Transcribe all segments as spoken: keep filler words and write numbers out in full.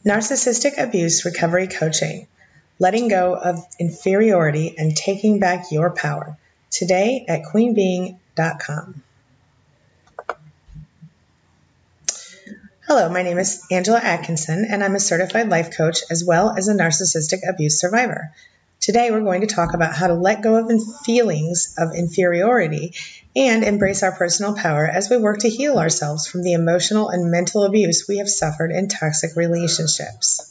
Narcissistic Abuse Recovery Coaching, Letting Go of Inferiority and Taking Back Your Power, today at queen being dot com. Hello, my name is Angela Atkinson, and I'm a certified life coach as well as a narcissistic abuse survivor. Today, we're going to talk about how to let go of feelings of inferiority and embrace our personal power as we work to heal ourselves from the emotional and mental abuse we have suffered in toxic relationships.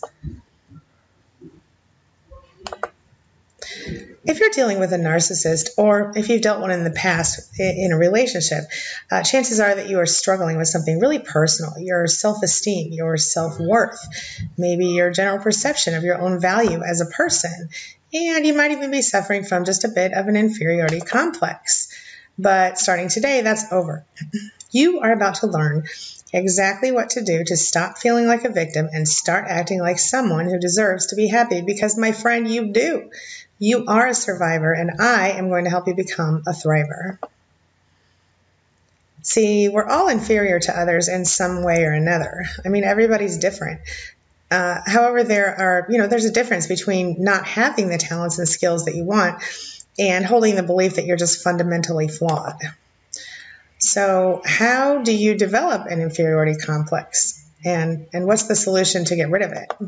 If you're dealing with a narcissist, or if you've dealt one in the past in a relationship, uh, chances are that you are struggling with something really personal, your self-esteem, your self-worth, maybe your general perception of your own value as a person, and you might even be suffering from just a bit of an inferiority complex. But starting today, that's over. You are about to learn exactly what to do to stop feeling like a victim and start acting like someone who deserves to be happy, because, my friend, you do. You are a survivor, and I am going to help you become a thriver. See, we're all inferior to others in some way or another. I mean, everybody's different. Uh, however, there are, you know, there's a difference between not having the talents and skills that you want and holding the belief that you're just fundamentally flawed. So how do you develop an inferiority complex? And, and what's the solution to get rid of it?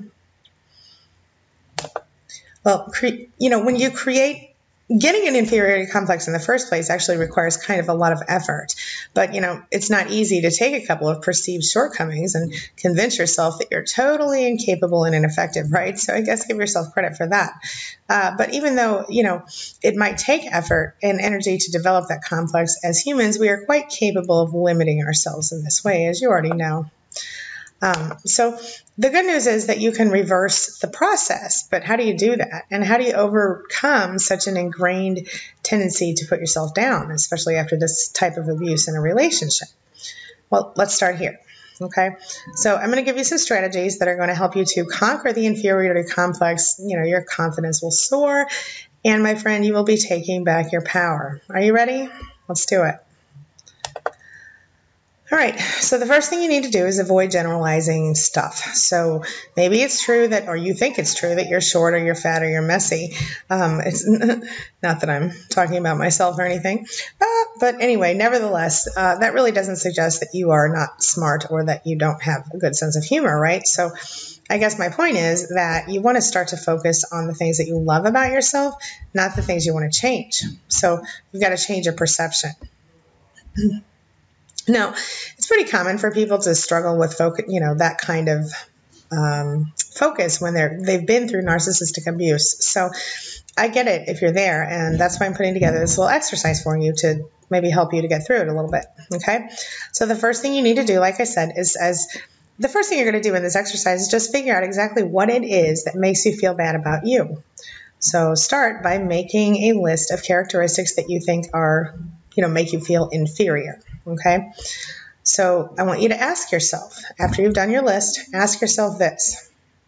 Well, cre- you know, when you create, getting an inferiority complex in the first place actually requires kind of a lot of effort. But, you know, it's not easy to take a couple of perceived shortcomings and convince yourself that you're totally incapable and ineffective, right? So I guess give yourself credit for that. Uh, but even though, you know, it might take effort and energy to develop that complex, as humans, we are quite capable of limiting ourselves in this way, as you already know. Um, so the good news is that you can reverse the process, but how do you do that? And how do you overcome such an ingrained tendency to put yourself down, especially after this type of abuse in a relationship? Well, let's start here. Okay. So I'm going to give you some strategies that are going to help you to conquer the inferiority complex. You know, your confidence will soar, and my friend, you will be taking back your power. Are you ready? Let's do it. All right, so the first thing you need to do is avoid generalizing stuff. So maybe it's true that, or you think it's true that you're short or you're fat or you're messy. Um, it's not that I'm talking about myself or anything. Uh, but anyway, nevertheless, uh, that really doesn't suggest that you are not smart or that you don't have a good sense of humor, right? So I guess my point is that you want to start to focus on the things that you love about yourself, not the things you want to change. So you've got to change your perception. Now, it's pretty common for people to struggle with focus, you know, that kind of um, focus when they're they've been through narcissistic abuse. So I get it if you're there, and that's why I'm putting together this little exercise for you to maybe help you to get through it a little bit. Okay, so the first thing you need to do, like I said, is as the first thing you're going to do in this exercise is just figure out exactly what it is that makes you feel bad about you. So start by making a list of characteristics that you think are, you know, make you feel inferior. Okay, so I want you to ask yourself, after you've done your list, ask yourself this: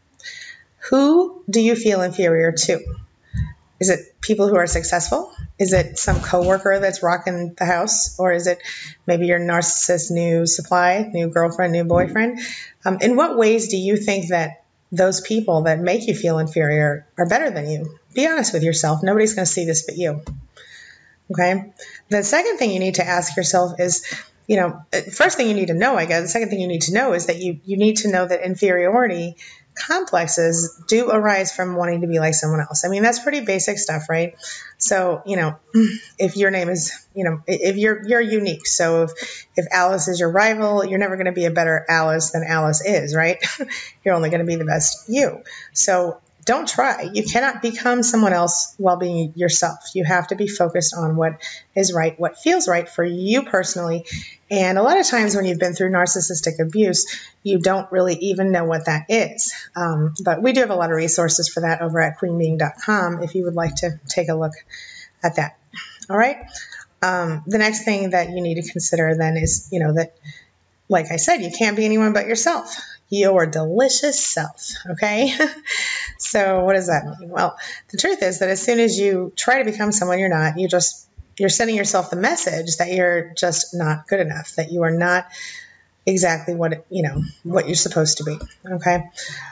who do you feel inferior to? Is it people who are successful? Is it some coworker that's rocking the house? Or is it maybe your narcissist's new supply, new girlfriend, new boyfriend? Um, in what ways do you think that those people that make you feel inferior are better than you? Be honest with yourself. Nobody's going to see this but you. Okay. The second thing you need to ask yourself is, you know, first thing you need to know, I guess, the second thing you need to know is that you, you need to know that inferiority complexes do arise from wanting to be like someone else. I mean, that's pretty basic stuff, right? So, you know, if your name is, you know, if you're, you're unique. So if, if Alice is your rival, you're never going to be a better Alice than Alice is, right? You're only going to be the best you. So don't try. You cannot become someone else while being yourself. You have to be focused on what is right, what feels right for you personally. And a lot of times when you've been through narcissistic abuse, you don't really even know what that is. Um, but we do have a lot of resources for that over at queen being dot com if you would like to take a look at that. All right. Um, the next thing that you need to consider then is, you know, that, like I said, you can't be anyone but yourself. Your delicious self, okay? So what does that mean? Well, the truth is that as soon as you try to become someone you're not, you just, you're sending yourself the message that you're just not good enough, that you are not exactly what, it, you know, what you're supposed to be. Okay.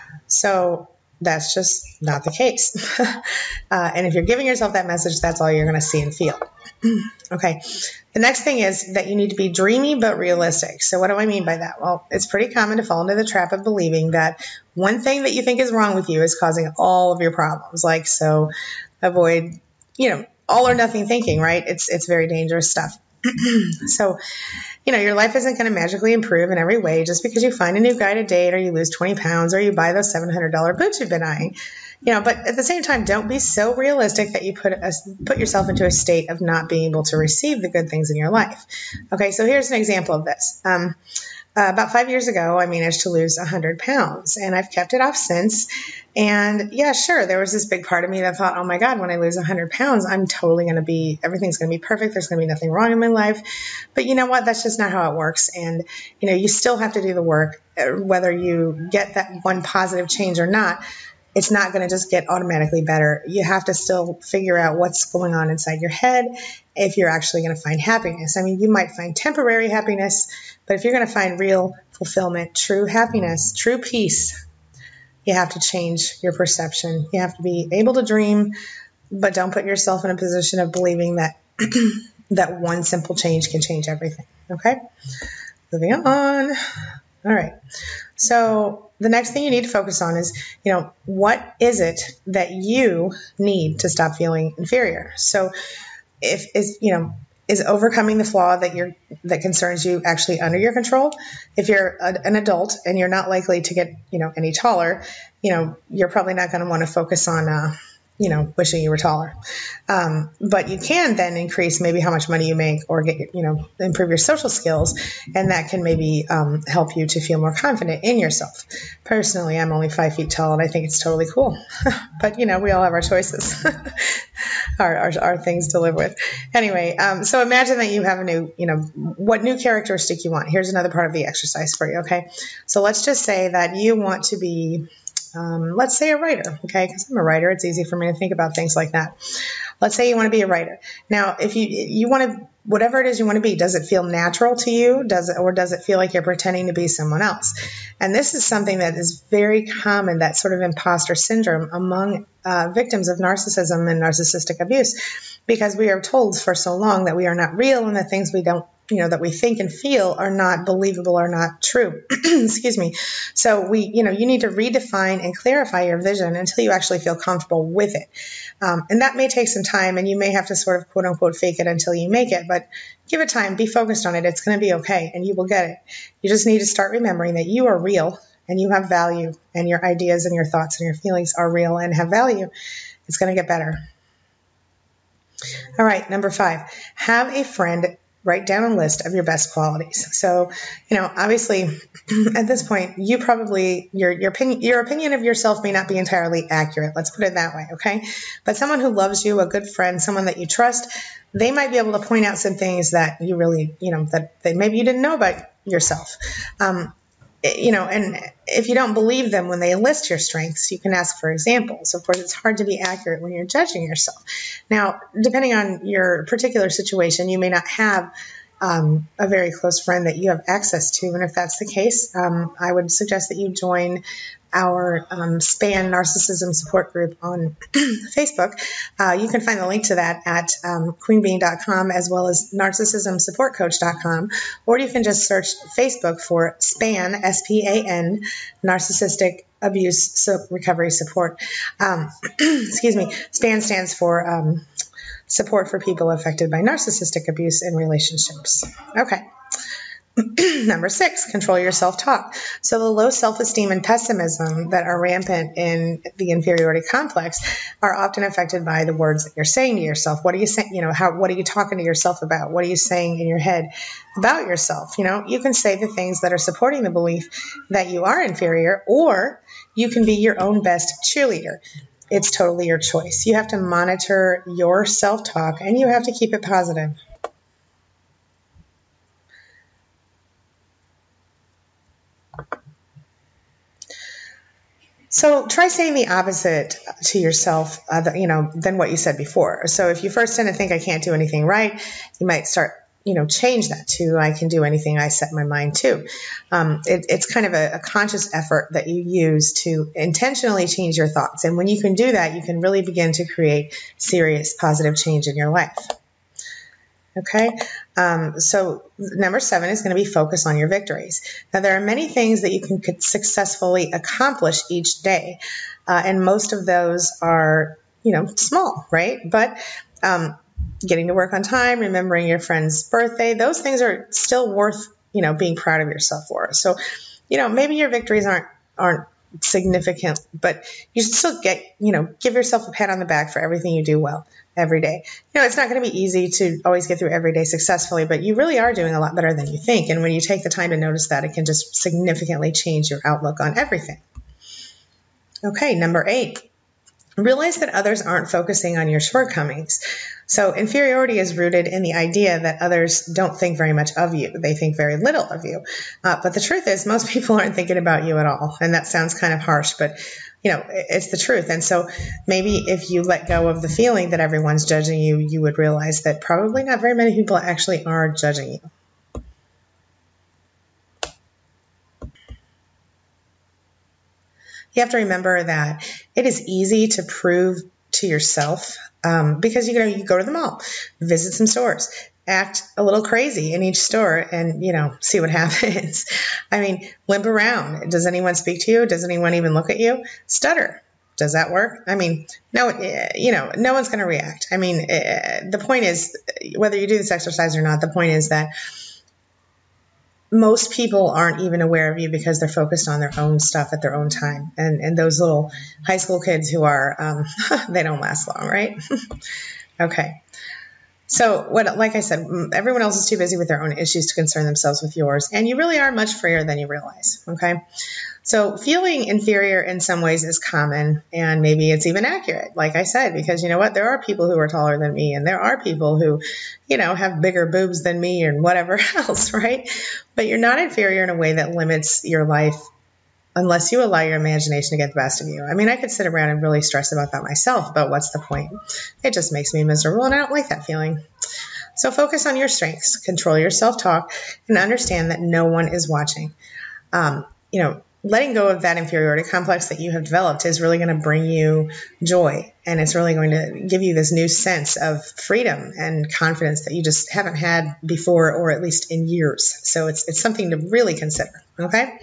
So that's just not the case. uh, and if you're giving yourself that message, that's all you're going to see and feel. Okay. The next thing is that you need to be dreamy but realistic. So what do I mean by that? Well, it's pretty common to fall into the trap of believing that one thing that you think is wrong with you is causing all of your problems. Like, so avoid, you know, all or nothing thinking, right? It's, it's very dangerous stuff. So, you know, your life isn't going to magically improve in every way just because you find a new guy to date or you lose twenty pounds or you buy those seven hundred dollars boots you've been eyeing. You know, but at the same time, don't be so realistic that you put a, put yourself into a state of not being able to receive the good things in your life. Okay, so here's an example of this. Um, uh, about five years ago, I managed to lose one hundred pounds, and I've kept it off since. And yeah, sure, there was this big part of me that thought, oh my God, when I lose one hundred pounds, I'm totally going to be, everything's going to be perfect. There's going to be nothing wrong in my life. But you know what? That's just not how it works. And, you know, you still have to do the work, whether you get that one positive change or not. It's not going to just get automatically better. You have to still figure out what's going on inside your head if you're actually going to find happiness. I mean, you might find temporary happiness, but if you're going to find real fulfillment, true happiness, true peace, you have to change your perception. You have to be able to dream, but don't put yourself in a position of believing that that one simple change can change everything. Okay? Moving on. All right. So the next thing you need to focus on is, you know, what is it that you need to stop feeling inferior? So if is, you know, is overcoming the flaw that you're that concerns you actually under your control? If you're a, an adult and you're not likely to get, you know, any taller, you know, you're probably not going to want to focus on, uh, you know, wishing you were taller. Um, but you can then increase maybe how much money you make or get, you know, improve your social skills. And that can maybe um, help you to feel more confident in yourself. Personally, I'm only five feet tall and I think it's totally cool. But, you know, we all have our choices, our, our, our things to live with. Anyway, um, so imagine that you have a new, you know, what new characteristic you want. Here's another part of the exercise for you, okay? So let's just say that you want to be, Um, let's say a writer, okay, because I'm a writer. It's easy for me to think about things like that. Let's say you want to be a writer. Now, if you you want to, whatever it is you want to be, does it feel natural to you? Does it, or does it feel like you're pretending to be someone else? And this is something that is very common, that sort of imposter syndrome among uh, victims of narcissism and narcissistic abuse, because we are told for so long that we are not real and the things we don't, you know, that we think and feel are not believable or not true. Excuse me. So we, you know, you need to redefine and clarify your vision until you actually feel comfortable with it. Um, and that may take some time, and you may have to sort of quote unquote fake it until you make it, but give it time, be focused on it. It's going to be okay, and you will get it. You just need to start remembering that you are real and you have value, and your ideas and your thoughts and your feelings are real and have value. It's going to get better. All right. Number five, have a friend write down a list of your best qualities. So, you know, obviously at this point, you probably, your, your opinion, your opinion of yourself may not be entirely accurate. Let's put it that way. Okay. But someone who loves you, a good friend, someone that you trust, they might be able to point out some things that you really, you know, that, that maybe you didn't know about yourself. Um, You know, and if you don't believe them when they list your strengths, you can ask for examples. Of course, it's hard to be accurate when you're judging yourself. Now, depending on your particular situation, you may not have um, a very close friend that you have access to. And if that's the case, um, I would suggest that you join our um, SPAN Narcissism Support Group on Facebook. Uh, you can find the link to that at um, queen bean dot com as well as narcissism support coach dot com, or you can just search Facebook for SPAN, S P A N, Narcissistic Abuse Recovery Support. Um, excuse me, SPAN stands for um, Support for People Affected by Narcissistic Abuse in Relationships. Okay. Number six, control your self-talk. So the low self-esteem and pessimism that are rampant in the inferiority complex are often affected by the words that you're saying to yourself. What are you saying? You know, how, what are you talking to yourself about? What are you saying in your head about yourself? You know, you can say the things that are supporting the belief that you are inferior, or you can be your own best cheerleader. It's totally your choice. You have to monitor your self-talk, and you have to keep it positive. So try saying the opposite to yourself, uh, you know, than what you said before. So if you first tend to think I can't do anything right, you might start you know, change that to I can do anything I set my mind to. Um, it, it's kind of a, a conscious effort that you use to intentionally change your thoughts. And when you can do that, you can really begin to create serious positive change in your life. Okay, um, so number seven is going to be focus on your victories. Now, there are many things that you can successfully accomplish each day, uh, and most of those are, you know, small, right? But um, getting to work on time, remembering your friend's birthday, those things are still worth, you know, being proud of yourself for. So, you know, maybe your victories aren't aren't significant, but you should still get, you know, give yourself a pat on the back for everything you do well every day. You know, it's not going to be easy to always get through every day successfully, but you really are doing a lot better than you think. And when you take the time to notice that, it can just significantly change your outlook on everything. Okay, number eight. Realize that others aren't focusing on your shortcomings. So inferiority is rooted in the idea that others don't think very much of you. They think very little of you. Uh, but the truth is, most people aren't thinking about you at all. And that sounds kind of harsh, but you know, it's the truth. And so maybe if you let go of the feeling that everyone's judging you, you would realize that probably not very many people actually are judging you. You have to remember that it is easy to prove to yourself um, because you know you go to the mall, visit some stores, act a little crazy in each store, and you know see what happens. I mean, limp around. Does anyone speak to you? Does anyone even look at you? Stutter. Does that work? I mean, no. You know, no one's going to react. I mean, the point is, whether you do this exercise or not, the point is that most people aren't even aware of you because they're focused on their own stuff at their own time. And and those little high school kids who are, um, they don't last long, right? Okay. So what, like I said, everyone else is too busy with their own issues to concern themselves with yours. And you really are much freer than you realize. Okay. So feeling inferior in some ways is common, and maybe it's even accurate, like I said, because you know what? There are people who are taller than me, and there are people who, you know, have bigger boobs than me and whatever else, right? But you're not inferior in a way that limits your life unless you allow your imagination to get the best of you. I mean, I could sit around and really stress about that myself, but what's the point? It just makes me miserable, and I don't like that feeling. So focus on your strengths, control your self-talk, and understand that no one is watching. Um, you know, letting go of that inferiority complex that you have developed is really going to bring you joy, and it's really going to give you this new sense of freedom and confidence that you just haven't had before, or at least in years. So it's it's something to really consider. Okay.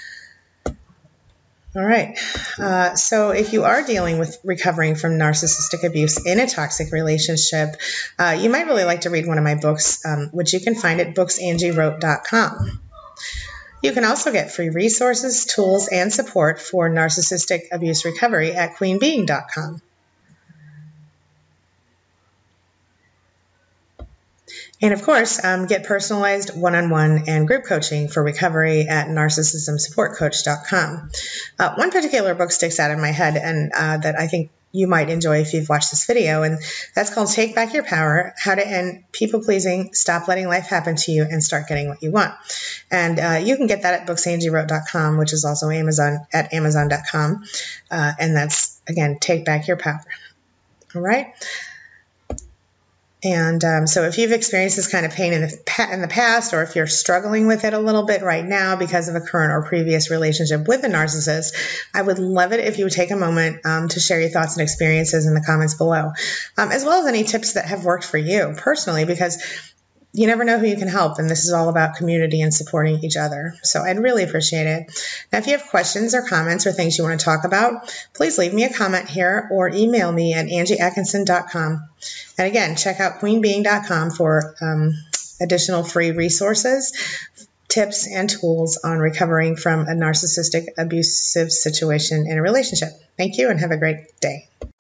All right. Uh, so if you are dealing with recovering from narcissistic abuse in a toxic relationship, uh, you might really like to read one of my books, um, which you can find at books angie wrote dot com. You can also get free resources, tools, and support for narcissistic abuse recovery at queen being dot com. And of course, um, get personalized one-on-one and group coaching for recovery at narcissism support coach dot com. Uh, one particular book sticks out in my head, and uh, that I think you might enjoy if you've watched this video, and that's called Take Back Your Power, How to End People-Pleasing, Stop Letting Life Happen to You, and Start Getting What You Want. And uh, you can get that at books angie wrote dot com, which is also Amazon at amazon dot com. Uh, and that's, again, Take Back Your Power. All right? And um, so if you've experienced this kind of pain in the, pa- in the past, or if you're struggling with it a little bit right now because of a current or previous relationship with a narcissist, I would love it if you would take a moment um, to share your thoughts and experiences in the comments below, um, as well as any tips that have worked for you personally, because you never know who you can help, and this is all about community and supporting each other. So I'd really appreciate it. Now, if you have questions or comments or things you want to talk about, please leave me a comment here or email me at angie atkinson dot com. And again, check out queen being dot com for um, additional free resources, tips, and tools on recovering from a narcissistic abusive situation in a relationship. Thank you, and have a great day.